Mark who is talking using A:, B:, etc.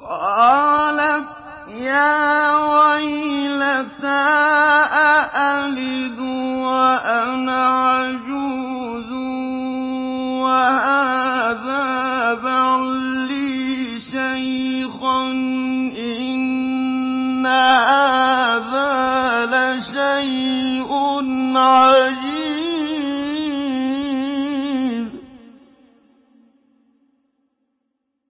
A: قالت يا ويلتى أألد وأنا عجوز وهذا بعلي شيخا إن هذا لشيء عجيب.